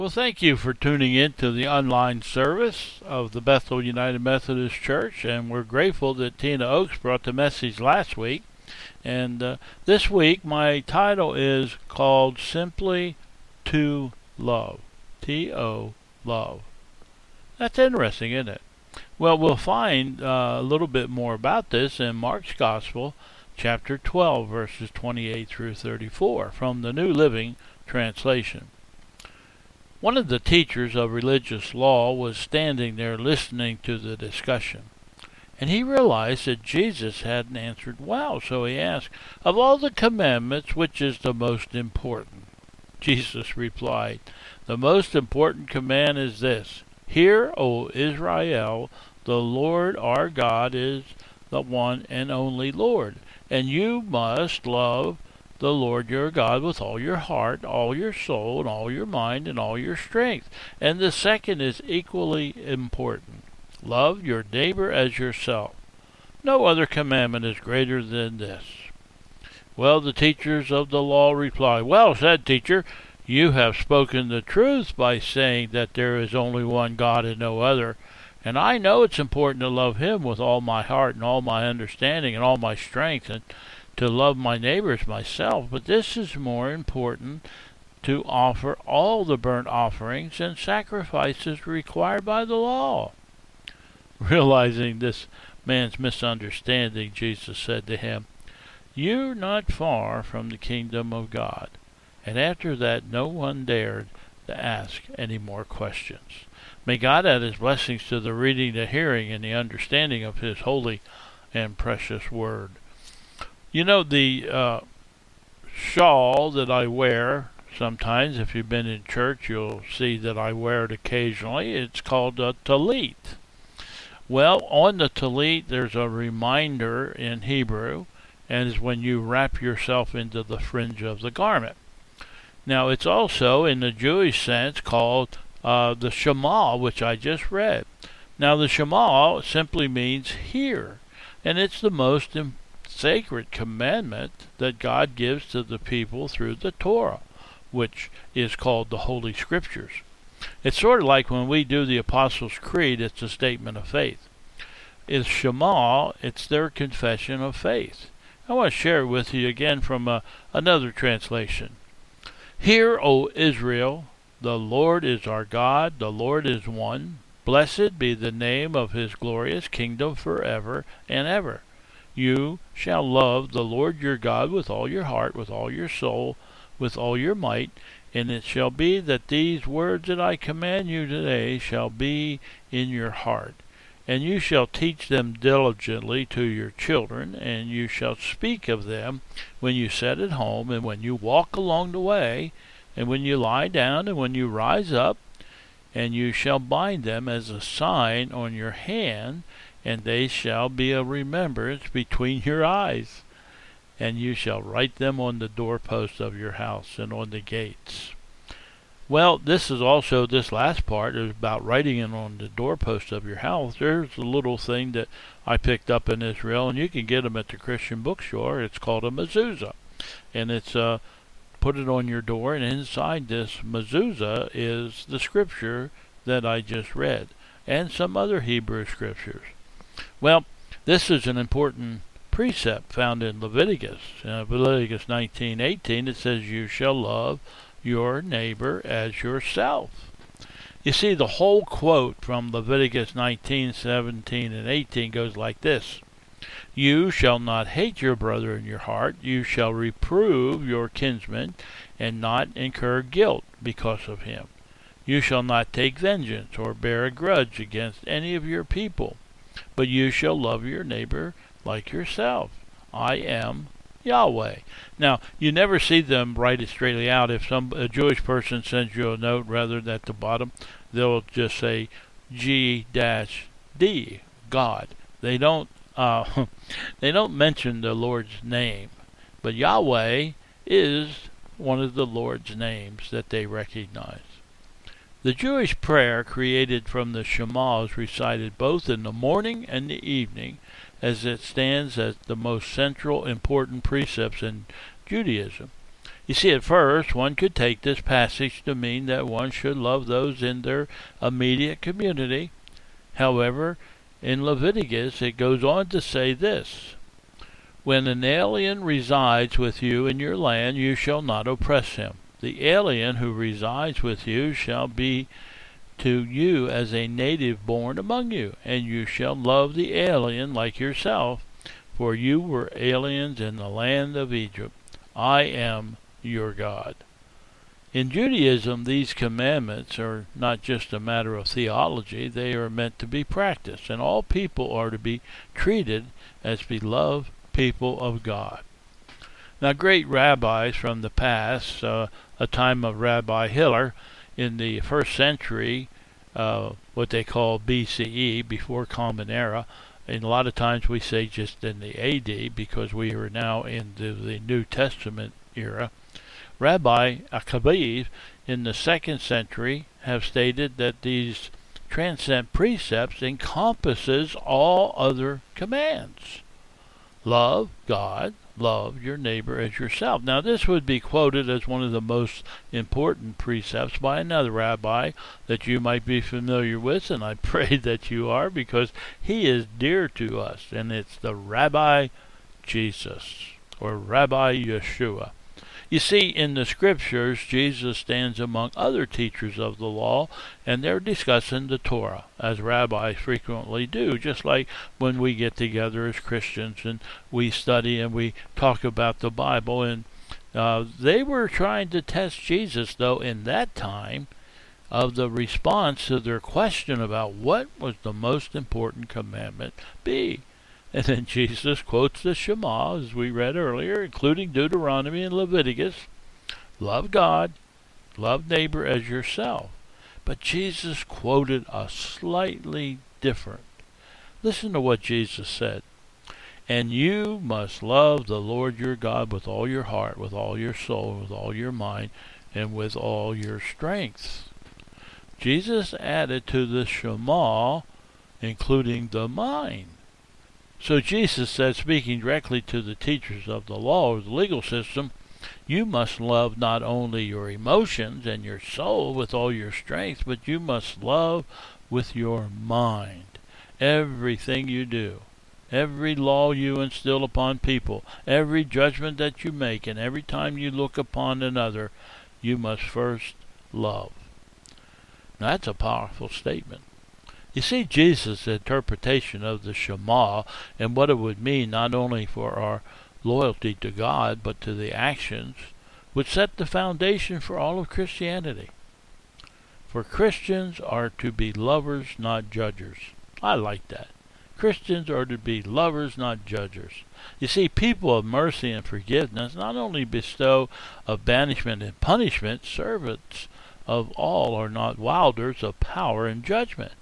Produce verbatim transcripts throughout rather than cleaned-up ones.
Well, thank you for tuning in to the online service of the Bethel United Methodist Church, and we're grateful that Tina Oakes brought the message last week. And uh, this week, my title is called Simply to Love. T O, love. That's interesting, isn't it? Well, we'll find uh, a little bit more about this in Mark's Gospel, chapter twelve, verses twenty-eight through thirty-four, from the New Living Translation. One of the teachers of religious law was standing there listening to the discussion, and he realized that Jesus hadn't answered well, so he asked, "Of all the commandments, which is the most important?" Jesus replied, "The most important command is this: Hear, O Israel, the Lord our God is the one and only Lord, and you must love the Lord your God with all your heart, all your soul, and all your mind, and all your strength. And the second is equally important. Love your neighbor as yourself. No other commandment is greater than this." Well, the teachers of the law replied, "Well said, teacher. You have spoken the truth by saying that there is only one God and no other. And I know it's important to love him with all my heart and all my understanding and all my strength, and to love my neighbors myself, but this is more important: to offer all the burnt offerings and sacrifices required by the law." Realizing this man's misunderstanding, Jesus said to him, "You're not far from the kingdom of God." And after that, no one dared to ask any more questions. May God add his blessings to the reading, the hearing, and the understanding of his holy and precious word. You know, the uh, shawl that I wear sometimes, if you've been in church, you'll see that I wear it occasionally. It's called a tallit. Well, on the tallit, there's a reminder in Hebrew, and is when you wrap yourself into the fringe of the garment. Now, it's also, in the Jewish sense, called uh, the Shema, which I just read. Now, the Shema simply means hear, and it's the most important sacred commandment that God gives to the people through the Torah, which is called the Holy Scriptures. It's sort of like when we do the Apostles' Creed, it's a statement of faith. It's Shema, it's their confession of faith. I want to share it with you again from uh, another translation. "Hear, O Israel, the Lord is our God, the Lord is one. Blessed be the name of his glorious kingdom forever and ever. You shall love the Lord your God with all your heart, with all your soul, with all your might, and it shall be that these words that I command you today shall be in your heart. And you shall teach them diligently to your children, and you shall speak of them when you sit at home, and when you walk along the way, and when you lie down, and when you rise up, and you shall bind them as a sign on your hand, and they shall be a remembrance between your eyes. And you shall write them on the doorposts of your house and on the gates." Well, this is also, this last part is about writing it on the doorposts of your house. There's a little thing that I picked up in Israel, and you can get them at the Christian bookstore. It's called a mezuzah. And it's, uh, put it on your door, and inside this mezuzah is the scripture that I just read, and some other Hebrew scriptures. Well, this is an important precept found in Leviticus. Uh, Leviticus nineteen eighteen, it says, "You shall love your neighbor as yourself." You see, the whole quote from Leviticus nineteen, seventeen, and eighteen goes like this: "You shall not hate your brother in your heart. You shall reprove your kinsman and not incur guilt because of him. You shall not take vengeance or bear a grudge against any of your people, but you shall love your neighbor like yourself. I am Yahweh." Now, you never see them write it straightly out. If some a Jewish person sends you a note, rather than at the bottom, they'll just say G D, God. They don't uh, they don't mention the Lord's name, but Yahweh is one of the Lord's names that they recognize. The Jewish prayer created from the Shema is recited both in the morning and the evening, as it stands as the most central important precepts in Judaism. You see, at first, one could take this passage to mean that one should love those in their immediate community. However, in Leviticus, it goes on to say this: when an alien resides with you in your land, you shall not oppress him. The alien who resides with you shall be to you as a native born among you, and you shall love the alien like yourself, for you were aliens in the land of Egypt. I am your God. In Judaism, these commandments are not just a matter of theology, they are meant to be practiced, and all people are to be treated as beloved people of God. Now, great rabbis from the past, uh, a time of Rabbi Hillel in the first century, uh, what they call B C E, before Common Era, and a lot of times we say just in the A D because we are now in the, the New Testament era. Rabbi Akiva in the second century have stated that these transcendent precepts encompasses all other commands. Love God, love your neighbor as yourself. Now, this would be quoted as one of the most important precepts by another rabbi that you might be familiar with, and I pray that you are, because he is dear to us, and it's the Rabbi Jesus, or Rabbi Yeshua. You see, in the scriptures, Jesus stands among other teachers of the law, and they're discussing the Torah, as rabbis frequently do, just like when we get together as Christians and we study and we talk about the Bible. And uh, they were trying to test Jesus, though, in that time, of the response to their question about what was the most important commandment be. And then Jesus quotes the Shema, as we read earlier, including Deuteronomy and Leviticus. Love God, love neighbor as yourself. But Jesus quoted a slightly different. Listen to what Jesus said. And you must love the Lord your God with all your heart, with all your soul, with all your mind, and with all your strength. Jesus added to the Shema, including the mind. So Jesus said, speaking directly to the teachers of the law or the legal system, you must love not only your emotions and your soul with all your strength, but you must love with your mind. Everything you do, every law you instill upon people, every judgment that you make, and every time you look upon another, you must first love. Now, that's a powerful statement. You see, Jesus' interpretation of the Shema and what it would mean not only for our loyalty to God, but to the actions, would set the foundation for all of Christianity. For Christians are to be lovers, not judges. I like that. Christians are to be lovers, not judges. You see, people of mercy and forgiveness not only bestow of banishment and punishment, servants of all are not wielders of power and judgment.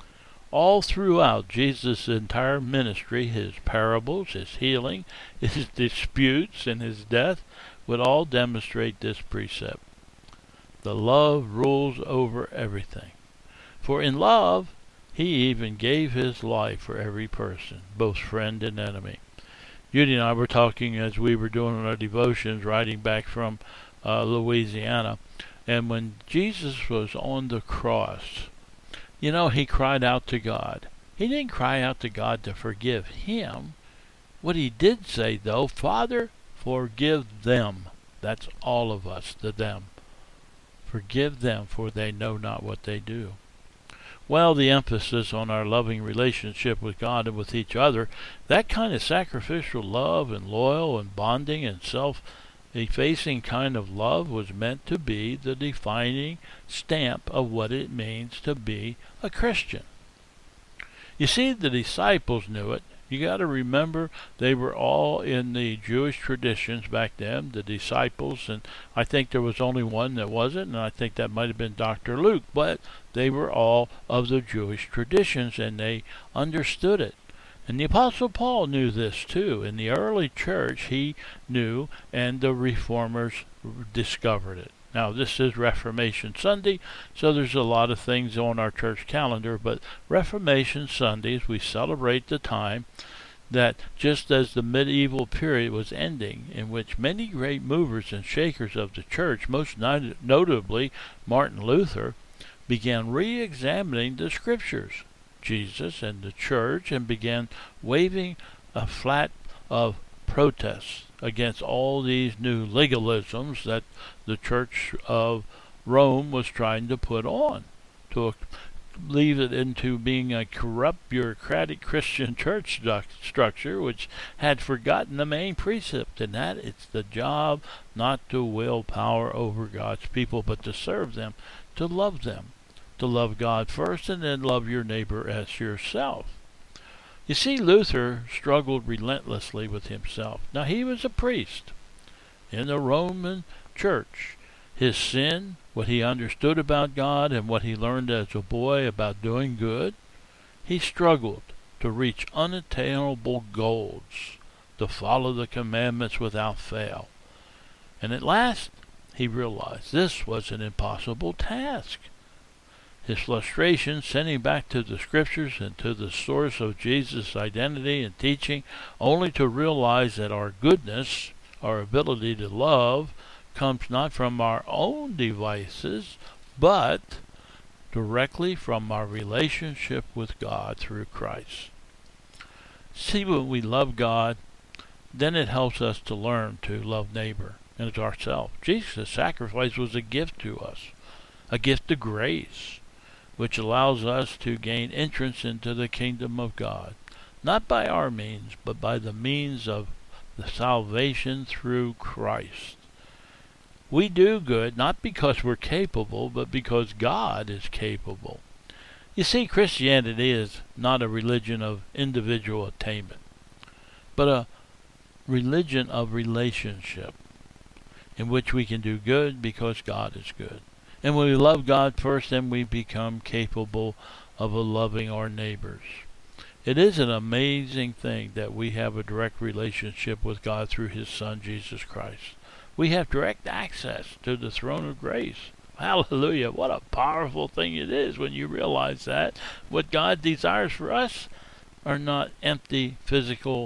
All throughout Jesus' entire ministry, his parables, his healing, his disputes, and his death would all demonstrate this precept. The love rules over everything. For in love, he even gave his life for every person, both friend and enemy. Judy and I were talking as we were doing our devotions, riding back from uh, Louisiana, and when Jesus was on the cross, you know, he cried out to God. He didn't cry out to God to forgive him. What he did say, though, Father, forgive them. That's all of us, the them. Forgive them, for they know not what they do. Well, the emphasis on our loving relationship with God and with each other, that kind of sacrificial love and loyal and bonding and self-effacing kind of love was meant to be the defining stamp of what it means to be a Christian. You see, the disciples knew it. You got to remember they were all in the Jewish traditions back then, the disciples, and I think there was only one that wasn't, and I think that might have been Doctor Luke, but they were all of the Jewish traditions, and they understood it. And the Apostle Paul knew this too. In the early church, he knew, and the reformers discovered it. Now, this is Reformation Sunday, so there's a lot of things on our church calendar, but Reformation Sundays, we celebrate the time that just as the medieval period was ending, in which many great movers and shakers of the church, most not- notably Martin Luther, began re-examining the scriptures, Jesus and the church, and began waving a flag of protest against all these new legalisms that the Church of Rome was trying to put on, to leave it into being a corrupt, bureaucratic Christian church stu- structure which had forgotten the main precept, and that it's the job not to wield power over God's people, but to serve them, to love them, to love God first, and then love your neighbor as yourself. You see, Luther struggled relentlessly with himself. Now, he was a priest in the Roman church. His sin, what he understood about God, and what he learned as a boy about doing good, he struggled to reach unattainable goals, to follow the commandments without fail. And at last, he realized this was an impossible task. His frustration sent him back to the scriptures and to the source of Jesus' identity and teaching, only to realize that our goodness, our ability to love, comes not from our own devices, but directly from our relationship with God through Christ. See, when we love God, then it helps us to learn to love neighbor and ourselves. Jesus' sacrifice was a gift to us, a gift of grace, which allows us to gain entrance into the kingdom of God, not by our means, but by the means of the salvation through Christ. We do good not because we're capable, but because God is capable. You see, Christianity is not a religion of individual attainment, but a religion of relationship, in which we can do good because God is good. And when we love God first, then we become capable of loving our neighbors. It is an amazing thing that we have a direct relationship with God through His Son, Jesus Christ. We have direct access to the throne of grace. Hallelujah. What a powerful thing it is when you realize that. What God desires for us are not empty physical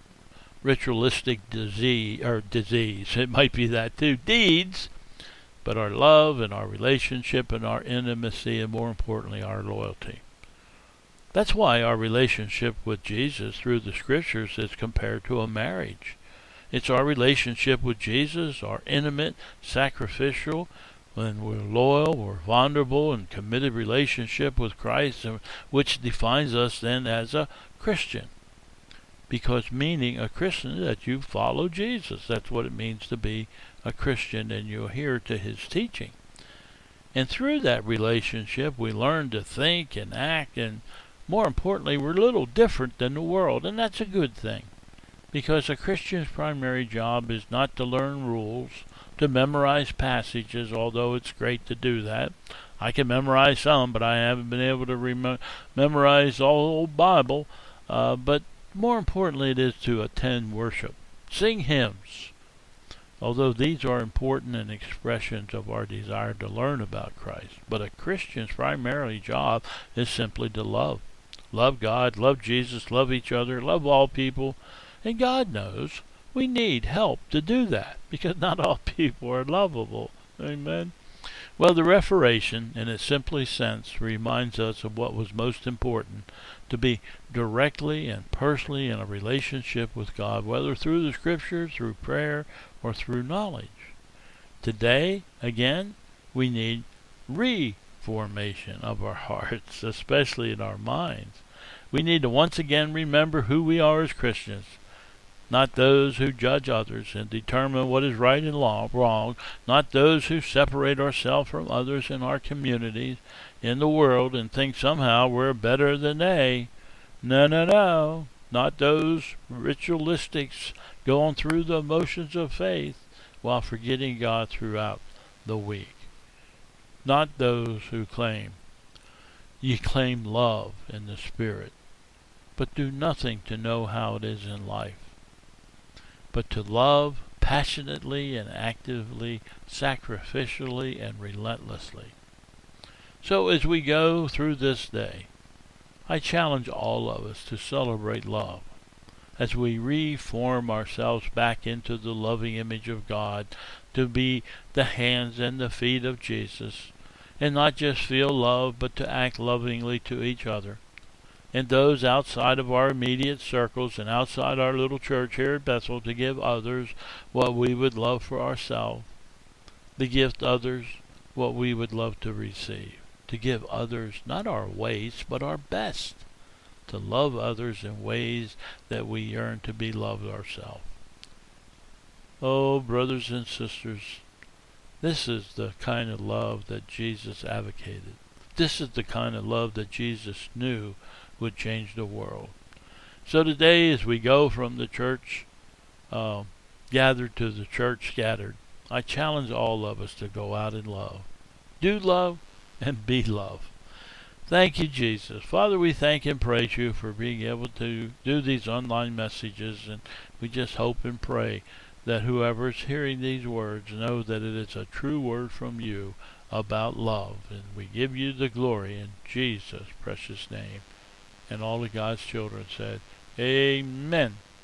ritualistic disease, or disease, it might be that too, deeds, but our love and our relationship and our intimacy, and more importantly, our loyalty. That's why our relationship with Jesus through the Scriptures is compared to a marriage. It's our relationship with Jesus, our intimate, sacrificial, when we're loyal, we're vulnerable, and committed relationship with Christ, which defines us then as a Christian. Because meaning a Christian, that you follow Jesus. That's what it means to be a Christian, and you adhere to His teaching. And through that relationship, we learn to think and act, and more importantly, we're a little different than the world, and that's a good thing. Because a Christian's primary job is not to learn rules, to memorize passages, although it's great to do that. I can memorize some, but I haven't been able to rem- memorize all the whole Bible. Uh, but more importantly, it is to attend worship, sing hymns, although these are important and expressions of our desire to learn about Christ. But a Christian's primary job is simply to love. Love God, love Jesus, love each other, love all people. And God knows we need help to do that, because not all people are lovable. Amen. Well, the Reformation, in its simplest sense, reminds us of what was most important, to be directly and personally in a relationship with God, whether through the Scriptures, through prayer, or through knowledge. Today, again, we need reformation of our hearts, especially in our minds. We need to once again remember who we are as Christians, not those who judge others and determine what is right and wrong, not those who separate ourselves from others in our communities, in the world, and think somehow we're better than they. No, no, no. Not those ritualistics going through the motions of faith while forgetting God throughout the week. Not those who claim, ye claim love in the Spirit, but do nothing to know how it is in life, but to love passionately and actively, sacrificially and relentlessly. So as we go through this day, I challenge all of us to celebrate love, as we reform ourselves back into the loving image of God, to be the hands and the feet of Jesus, and not just feel love, but to act lovingly to each other. And those outside of our immediate circles and outside our little church here at Bethel, to give others what we would love for ourselves, to gift others what we would love to receive, to give others not our waste, but our best, to love others in ways that we yearn to be loved ourselves. Oh, brothers and sisters, this is the kind of love that Jesus advocated. This is the kind of love that Jesus knew would change the world. So today, as we go from the church uh, gathered to the church scattered, I challenge all of us to go out in love. Do love and be love. Thank you, Jesus. Father, we thank and praise you for being able to do these online messages, and we just hope and pray that whoever is hearing these words know that it is a true word from you about love. And we give you the glory in Jesus' precious name. And all of God's children said, Amen.